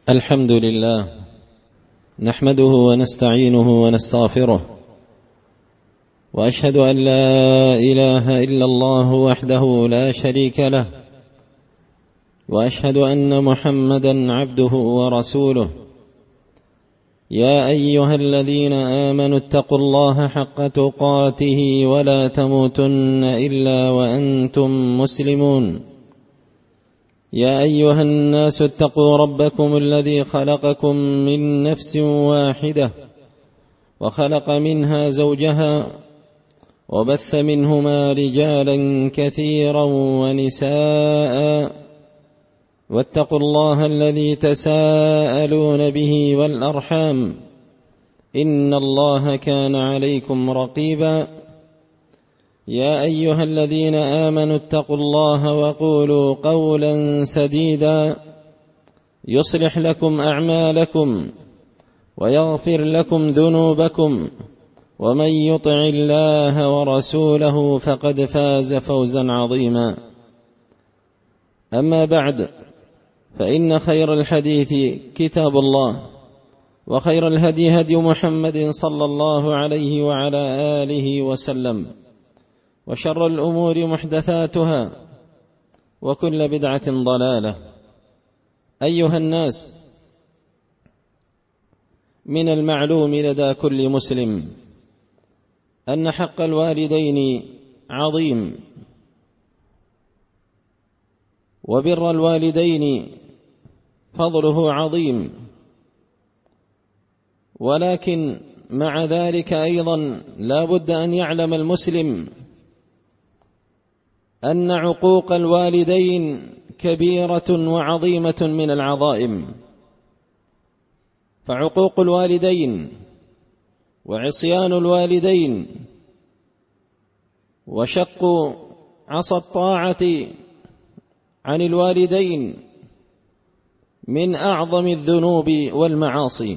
الحمد لله نحمده ونستعينه ونستغفره، وأشهد أن لا إله إلا الله وحده لا شريك له، وأشهد أن محمدا عبده ورسوله. يا أيها الذين آمنوا اتقوا الله حق تقاته ولا تموتن إلا وأنتم مسلمون. يا أيها الناس اتقوا ربكم الذي خلقكم من نفس واحدة، وخلق منها زوجها، وبث منهما رجالا كثيرا ونساء، واتقوا الله الذي تساءلون به والأرحام، إن الله كان عليكم رقيبا. يا أيها الذين آمنوا اتقوا الله وقولوا قولا سديدا يصلح لكم أعمالكم ويغفر لكم ذنوبكم، ومن يطع الله ورسوله فقد فاز فوزا عظيما. أما بعد، فإن خير الحديث كتاب الله، وخير الهدي هدي محمد صلى الله عليه وعلى آله وسلم، وشر الأمور محدثاتها، وكل بدعة ضلالة. أيها الناس، من المعلوم لدى كل مسلم أن حق الوالدين عظيم، وبر الوالدين فضله عظيم، ولكن مع ذلك أيضا لا بد أن يعلم المسلم أن عقوق الوالدين كبيرة وعظيمة من العظائم. فعقوق الوالدين وعصيان الوالدين وشق عصا الطاعة عن الوالدين من أعظم الذنوب والمعاصي.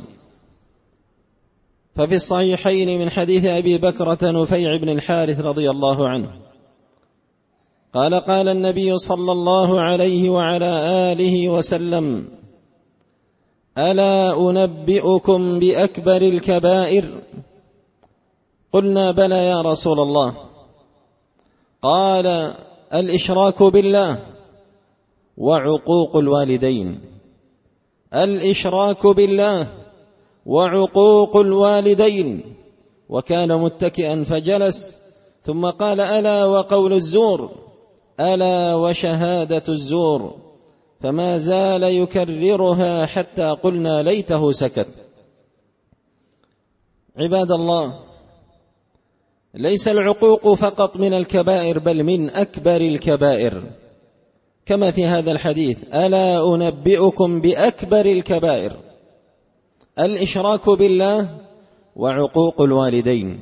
ففي الصحيحين من حديث أبي بكرة نفيع بن الحارث رضي الله عنه قال: قال النبي صلى الله عليه وعلى آله وسلم: ألا أنبئكم بأكبر الكبائر؟ قلنا: بلى يا رسول الله. قال: الإشراك بالله وعقوق الوالدين. الإشراك بالله وعقوق الوالدين. وكان متكئا فجلس، ثم قال: ألا وقول الزور، ألا وشهادة الزور. فما زال يكررها حتى قلنا ليته سكت. عباد الله، ليس العقوق فقط من الكبائر، بل من أكبر الكبائر، كما في هذا الحديث: ألا أنبئكم بأكبر الكبائر؟ الإشراك بالله وعقوق الوالدين.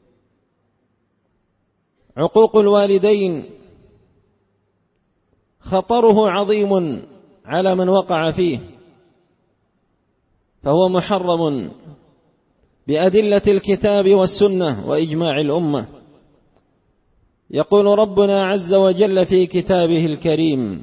عقوق الوالدين خطره عظيم على من وقع فيه، فهو محرم بأدلة الكتاب والسنة وإجماع الأمة. يقول ربنا عز وجل في كتابه الكريم: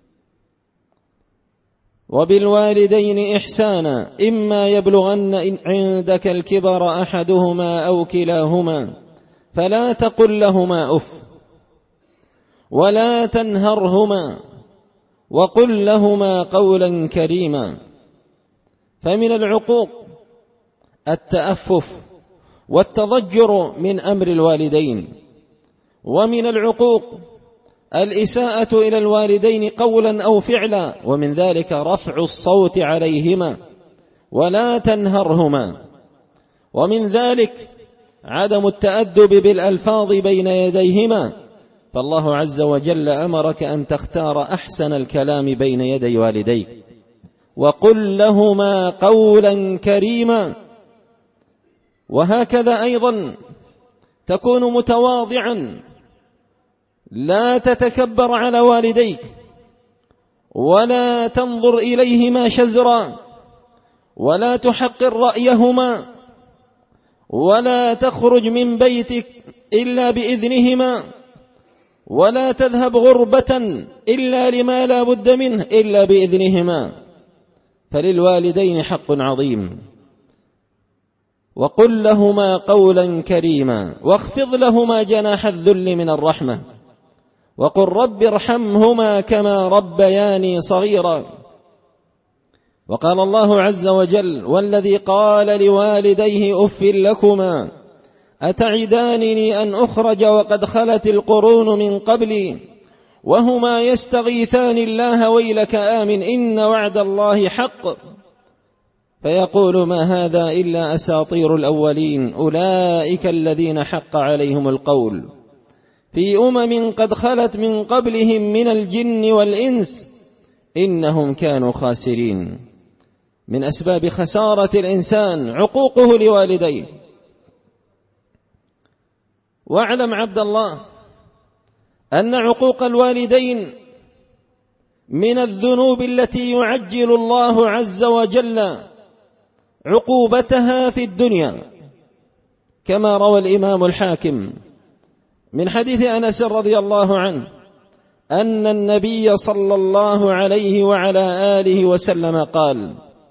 وبالوالدين إحسانا إما يبلغن عندك الكبر أحدهما أو كلاهما فلا تقل لهما أف ولا تنهرهما وقل لهما قولا كريما. فمن العقوق التأفف والتضجر من أمر الوالدين، ومن العقوق الإساءة إلى الوالدين قولا أو فعلا، ومن ذلك رفع الصوت عليهما ولا تنهرهما، ومن ذلك عدم التأدب بالألفاظ بين يديهما. فالله عز وجل أمرك أن تختار أحسن الكلام بين يدي والديك، وقل لهما قولا كريما. وهكذا أيضا تكون متواضعا، لا تتكبر على والديك، ولا تنظر إليهما شزرا، ولا تحقر رأيهما، ولا تخرج من بيتك إلا بإذنهما، ولا تذهب غربة إلا لما لا بد منه إلا بإذنهما. فللوالدين حق عظيم. وقل لهما قولا كريما واخفض لهما جناح الذل من الرحمة وقل رب ارحمهما كما ربياني صغيرا. وقال الله عز وجل: والذي قال لوالديه أف لكما أتعدانني أن أخرج وقد خلت القرون من قبلي وهما يستغيثان الله ويلك آمن إن وعد الله حق فيقول ما هذا إلا أساطير الأولين أولئك الذين حق عليهم القول في قد خلت من قبلهم من الجن والإنس إنهم كانوا خاسرين. من أسباب خسارة الإنسان عقوقه لوالديه. واعلم عبد الله أن عقوق الوالدين من الذنوب التي يعجل الله عز وجل عقوبتها في الدنيا، كما روى الإمام الحاكم من حديث أنس رضي الله عنه أن النبي صلى الله عليه وعلى آله وسلم قال: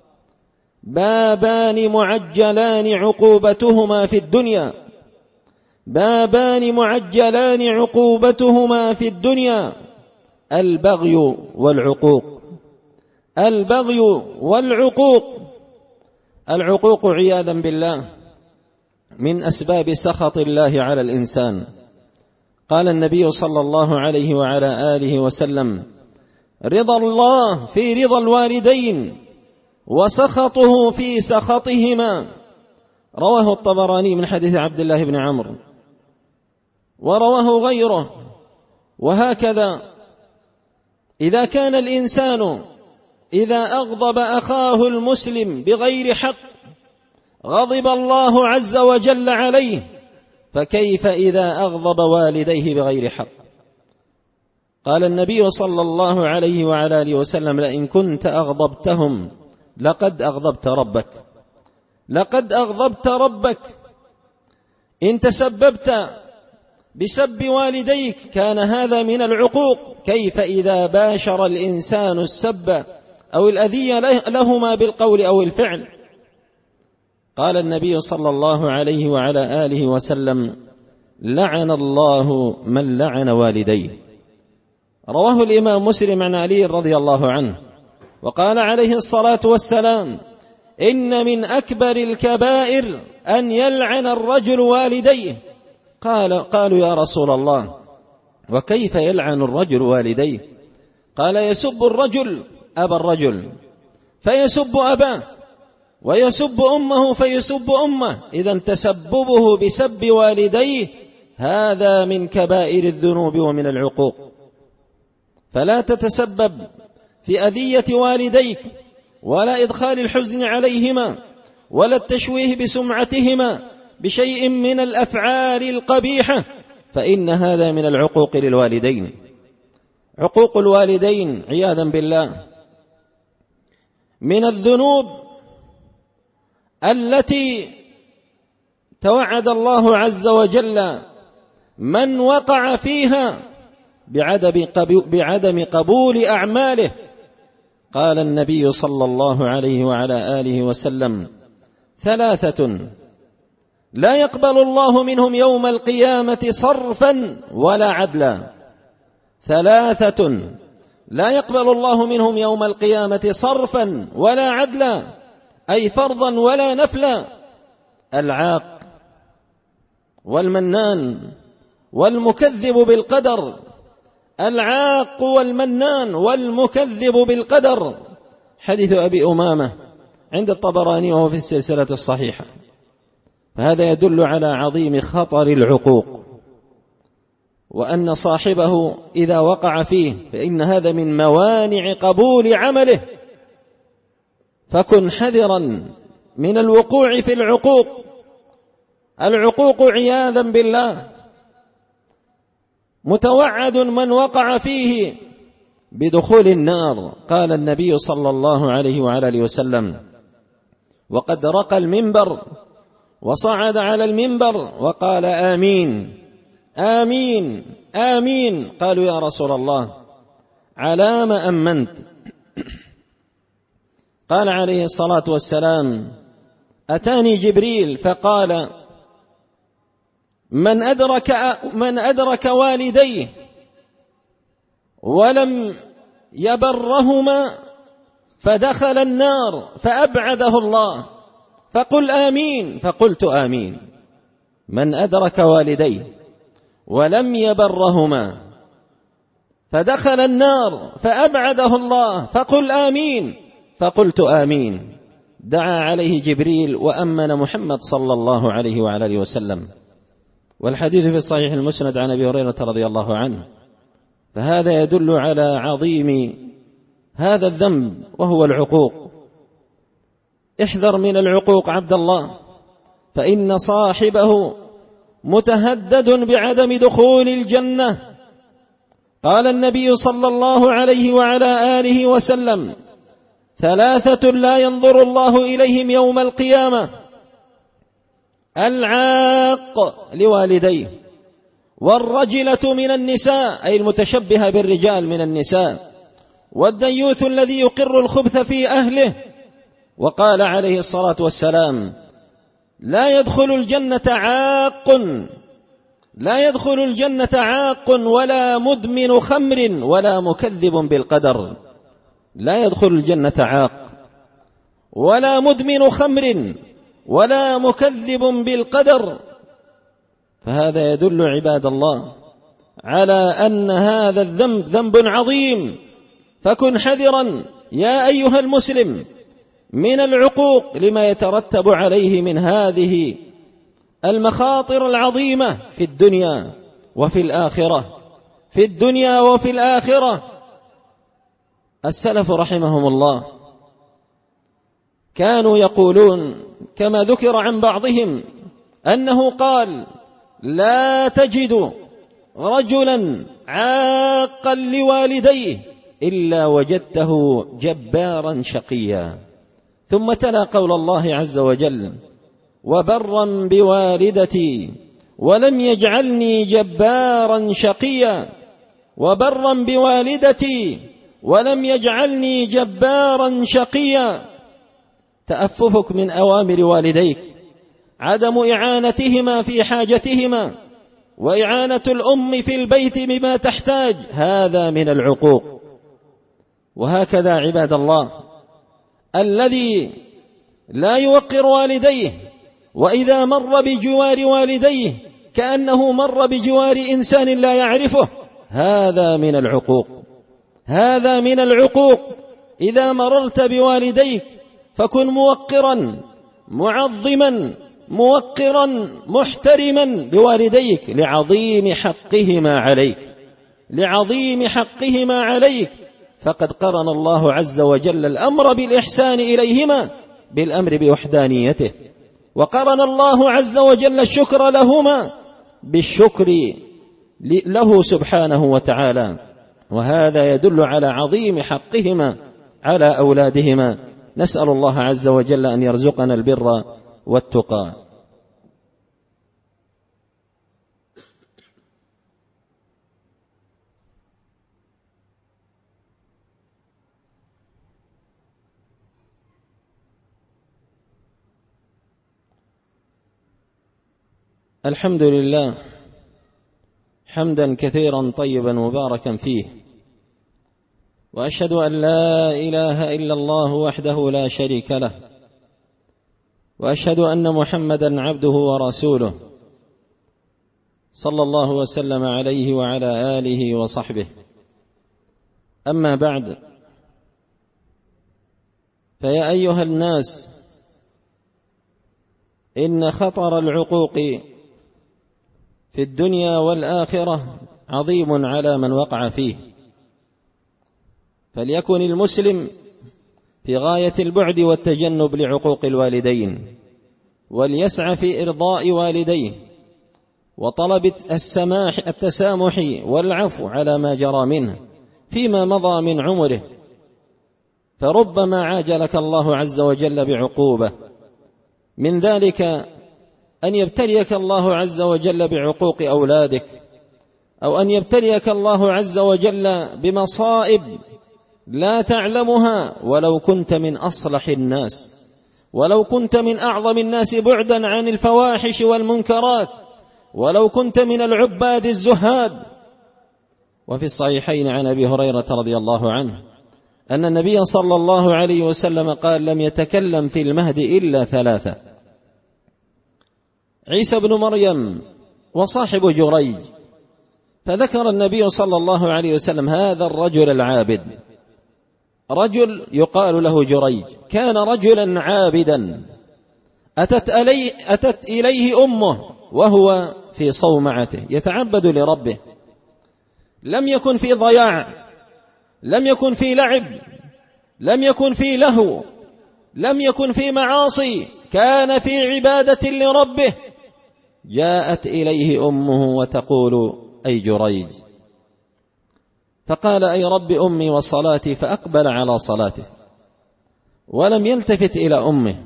بابان معجلان عقوبتهما في الدنيا، بابان معجلان عقوبتهما في الدنيا، البغي والعقوق. البغي والعقوق. العقوق عياذا بالله من أسباب سخط الله على الإنسان. قال النبي صلى الله عليه وعلى آله وسلم: رضا الله في رضا الوالدين وسخطه في سخطهما. رواه الطبراني من حديث عبد الله بن عمرو ورواه غيره. وهكذا إذا كان الإنسان إذا أغضب أخاه المسلم بغير حق غضب الله عز وجل عليه، فكيف إذا أغضب والديه بغير حق؟ قال النبي صلى الله عليه وعلى آله وسلم: لئن كنت أغضبتهم لقد أغضبت ربك. لقد أغضبت ربك. إن تسببت بسب والديك كان هذا من العقوق، كيف إذا باشر الإنسان السب أو الأذية لهما بالقول أو الفعل؟ قال النبي صلى الله عليه وعلى آله وسلم: لعن الله من لعن والديه. رواه الإمام مسلم عن علي رضي الله عنه وقال عليه الصلاة والسلام: إن من أكبر الكبائر أن يلعن الرجل والديه. قالوا يا رسول الله وكيف يلعن الرجل والديه؟ قال: يسب الرجل أبا الرجل فيسب أباه ويسب أمه فيسب أمه. إذن تسببه بسب والديه هذا من كبائر الذنوب ومن العقوق. فلا تتسبب في أذية والديك ولا إدخال الحزن عليهما ولا التشويه بسمعتهما بشيء من الأفعال القبيحة، فإن هذا من العقوق للوالدين. عقوق الوالدين عياذا بالله من الذنوب التي توعد الله عز وجل من وقع فيها بعدم قبول أعماله. قال النبي صلى الله عليه وعلى آله وسلم: ثلاثة لا يقبل الله منهم يوم القيامة صرفا ولا عدلا. ثلاثة لا يقبل الله منهم يوم القيامة صرفا ولا عدلا، أي فرضا ولا نفلا: العاق والمنان والمكذب بالقدر. العاق والمنان والمكذب بالقدر. حديث أبي أمامة عند الطبراني وهو في السلسلة الصحيحة. فهذا يدل على عظيم خطر العقوق، وأن صاحبه إذا وقع فيه فإن هذا من موانع قبول عمله. فكن حذرا من الوقوع في العقوق. العقوق عياذا بالله متوعد من وقع فيه بدخول النار. قال النبي صلى الله عليه وعلى آله وسلم: وقد رقى المنبر وصعد على المنبر وقال: آمين آمين آمين. قالوا يا رسول الله على ما أمنت؟ قال عليه الصلاة والسلام: أتاني جبريل فقال: من أدرك والديه ولم يبرهما فدخل النار فأبعده الله، فقل آمين. فقلت آمين. من أدرك والديه ولم يبرهما فدخل النار فأبعده الله، فقل آمين. فقلت آمين. دعا عليه جبريل وأمن محمد صلى الله عليه وعلى آله وسلم. والحديث في الصحيح المسند عن أبي هريرة رضي الله عنه. فهذا يدل على عظيم هذا الذنب وهو العقوق. احذر من العقوق عبد الله، فإن صاحبه متهدد بعدم دخول الجنة. قال النبي صلى الله عليه وعلى آله وسلم: ثلاثة لا ينظر الله إليهم يوم القيامة: العاق لوالديه، والرجلة من النساء أي المتشبهة بالرجال من النساء، والديوث الذي يقر الخبث في أهله. وقال عليه الصلاة والسلام: لا يدخل الجنة عاق ولا مدمن خمر ولا مكذب بالقدر. لا يدخل الجنة عاق ولا مدمن خمر ولا مكذب بالقدر. فهذا يدل عباد الله على أن هذا الذنب ذنب عظيم، فكن حذرا يا أيها المسلم من العقوق لما يترتب عليه من هذه المخاطر العظيمة في الدنيا وفي الآخرة. السلف رحمهم الله كانوا يقولون كما ذكر عن بعضهم أنه قال: لا تجد رجلا عاقا لوالديه إلا وجدته جبارا شقيا. ثم تلا قول الله عز وجل: وبرا بوالدتي ولم يجعلني جبارا شقيا. وبرا بوالدتي ولم يجعلني جبارا شقيا. تأففك من أوامر والديك، عدم إعانتهما في حاجتهما، وإعانة الأم في البيت بما تحتاج، هذا من العقوق. وهكذا عباد الله الذي لا يوقر والديه، وإذا مر بجوار والديه كأنه مر بجوار إنسان لا يعرفه، هذا من العقوق. إذا مررت بوالديك فكن موقرا معظما موقرا محترما بوالديك لعظيم حقهما عليك. فقد قرن الله عز وجل الأمر بالإحسان إليهما بالأمر بوحدانيته، وقرن الله عز وجل الشكر لهما بالشكر له سبحانه وتعالى. وهذا يدل على عظيم حقهما على أولادهما. نسأل الله عز وجل أن يرزقنا البر والتقى. الحمد لله حمدا كثيرا طيبا مباركا فيه، وأشهد أن لا إله إلا الله وحده لا شريك له، وأشهد أن محمدا عبده ورسوله صلى الله وسلم عليه وعلى آله وصحبه. أما بعد، فيا أيها الناس، إن خطر العقوق في الدنيا والآخرة عظيم على من وقع فيه. فليكن المسلم في غاية البعد والتجنب لعقوق الوالدين، وليسعى في إرضاء والديه وطلب التسامح والعفو على ما جرى منه فيما مضى من عمره. فربما عاجلك الله عز وجل بعقوبة، من ذلك أن يبتليك الله عز وجل بعقوق أولادك، أو أن يبتليك الله عز وجل بمصائب لا تعلمها ولو كنت من أصلح الناس، ولو كنت من أعظم الناس بعدا عن الفواحش والمنكرات، ولو كنت من العباد الزهاد. وفي الصحيحين عن أبي هريرة رضي الله عنه أن النبي صلى الله عليه وسلم قال: لم يتكلم في المهد إلا ثلاثة: عيسى بن مريم وصاحب جريج. فذكر النبي صلى الله عليه وسلم هذا الرجل العابد، رجل يقال له جريج، كان رجلا عابدا، أتت إليه أمه وهو في صومعته يتعبد لربه، لم يكن في ضياع، لم يكن في لعب، لم يكن في لهو، لم يكن في معاصي، كان في عبادة لربه. جاءت إليه أمه وتقول: أي جريج. فقال: أي رب أمي وصلاتي، فأقبل على صلاته ولم يلتفت إلى أمه.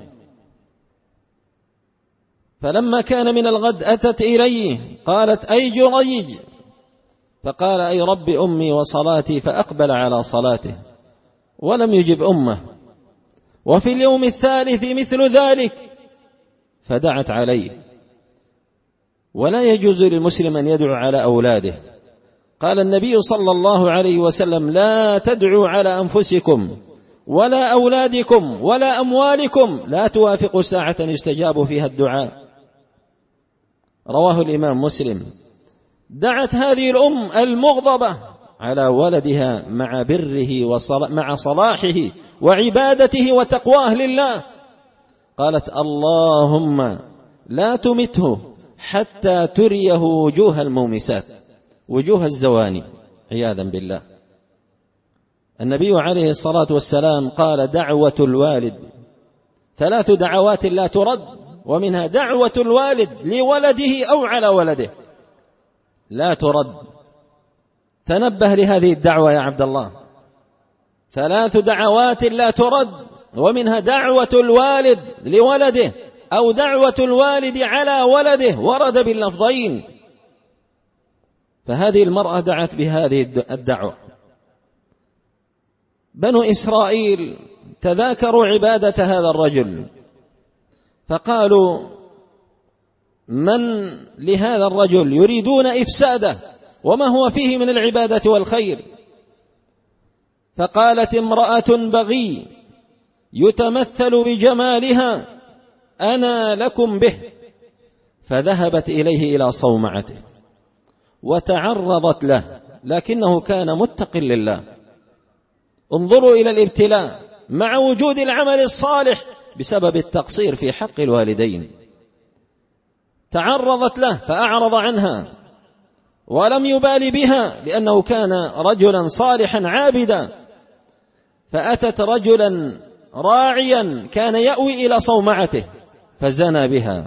فلما كان من الغد أتت إليه قالت: أي جريج. فقال: أي رب أمي وصلاتي، فأقبل على صلاته ولم يجب أمه. وفي اليوم الثالث مثل ذلك، فدعت عليه. ولا يجوز للمسلم أن يدعو على أولاده. قال النبي صلى الله عليه وسلم: لا تدعوا على أنفسكم ولا أولادكم ولا أموالكم، لا توافق ساعة يستجاب فيها الدعاء. رواه الإمام مسلم. دعت هذه الأم المغضبة على ولدها مع بره مع صلاحه وعبادته وتقواه لله، قالت: اللهم لا تمته حتى تريه وجوه المومسات، وجوه الزواني، عياذا بالله. النبي عليه الصلاة والسلام قال: دعوة الوالد 3 دعوات لا ترد، ومنها دعوة الوالد لولده أو على ولده لا ترد. تنبه لهذه الدعوة يا عبد الله، 3 دعوات لا ترد، ومنها دعوة الوالد لولده أو دعوة الوالد على ولده، ورد باللفظين. فهذه المرأة دعت بهذه الدعوة. بنو إسرائيل تذاكروا عبادة هذا الرجل، فقالوا: من لهذا الرجل يريدون إفساده، وما هو فيه من العبادة والخير؟ فقالت امرأة بغي يتمثل بجمالها: أنا لكم به. فذهبت إليه إلى صومعته وتعرضت له، لكنه كان متق لله. انظروا إلى الابتلاء مع وجود العمل الصالح بسبب التقصير في حق الوالدين. تعرضت له فأعرض عنها ولم يبال بها، لأنه كان رجلا صالحا عابدا. فأتت رجلا راعيا كان يأوي إلى صومعته فزنى بها.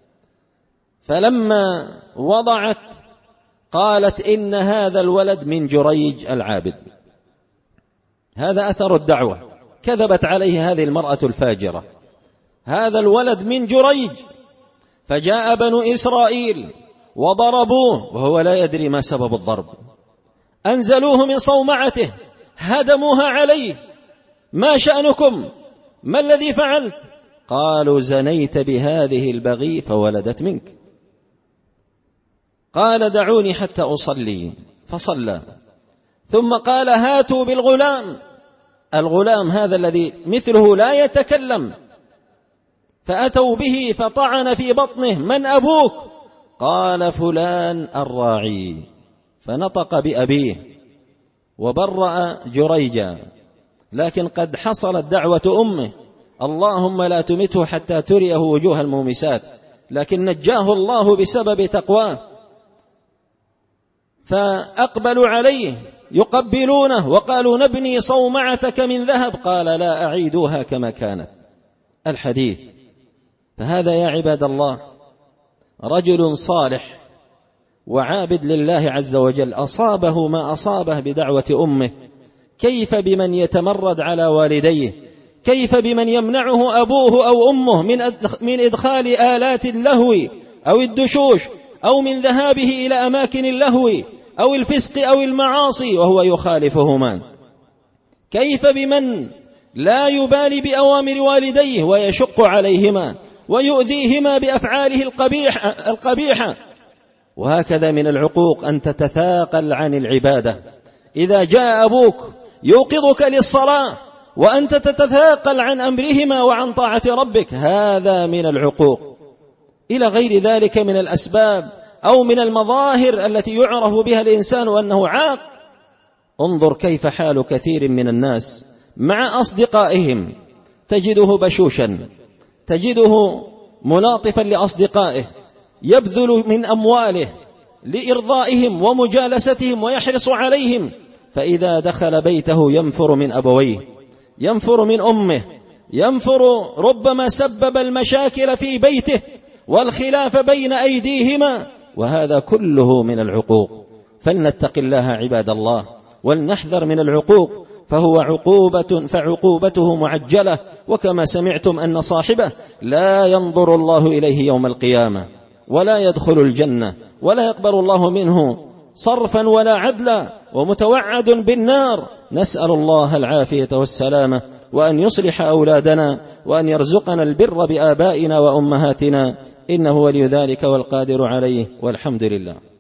فلما وضعت قالت: إن هذا الولد من جريج العابد. هذا أثر الدعوة. كذبت عليه هذه المرأة الفاجرة: هذا الولد من جريج. فجاء بنو إسرائيل وضربوه وهو لا يدري ما سبب الضرب، أنزلوه من صومعته، هدموها عليه: ما شأنكم؟ ما الذي فعلت؟ قالوا: زنيت بهذه البغي فولدت منك. قال: دعوني حتى أصلي، فصلى. ثم قال: هاتوا بالغلام. الغلام هذا الذي مثله لا يتكلم. فأتوا به فطعن في بطنه: من أبوك؟ قال: فلان الراعي. فنطق بأبيه وبرأ جريجا. لكن قد حصلت دعوة أمه: اللهم لا تمته حتى تريه وجوه المومسات، لكن نجاه الله بسبب تقواه. فأقبلوا عليه يقبلونه وقالوا: نبني صومعتك من ذهب. قال: لا، أعيدوها كما كانت. الحديث. فهذا يا عباد الله رجل صالح وعابد لله عز وجل، أصابه ما أصابه بدعوة أمه. كيف بمن يتمرد على والديه؟ كيف بمن يمنعه أبوه أو أمه من إدخال آلات اللهو أو الدشوش، أو من ذهابه إلى أماكن اللهو أو الفسق أو المعاصي وهو يخالفهما؟ كيف بمن لا يبالي بأوامر والديه ويشق عليهما ويؤذيهما بأفعاله القبيحة. وهكذا من العقوق أن تتثاقل عن العبادة. إذا جاء أبوك يوقظك للصلاة وأنت تتثاقل عن أمرهما وعن طاعة ربك، هذا من العقوق. إلى غير ذلك من الأسباب أو من المظاهر التي يعرف بها الإنسان أنه عاق. انظر كيف حال كثير من الناس مع أصدقائهم، تجده بشوشا، تجده ملاطفا لأصدقائه، يبذل من أمواله لإرضائهم ومجالستهم ويحرص عليهم، فإذا دخل بيته ينفر من أبويه، ينفر من أمه، ينفر، ربما سبب المشاكل في بيته والخلاف بين أيديهما، وهذا كله من العقوق. فلنتق الله عباد الله ولنحذر من العقوق، فعقوبته معجلة. وكما سمعتم أن صاحبه لا ينظر الله إليه يوم القيامة ولا يدخل الجنة ولا يقبل الله منه صرفا ولا عدلا، ومتوعد بالنار. نسأل الله العافية والسلامة، وأن يصلح أولادنا، وأن يرزقنا البر بآبائنا وأمهاتنا، إنه ولي ذلك والقادر عليه، والحمد لله.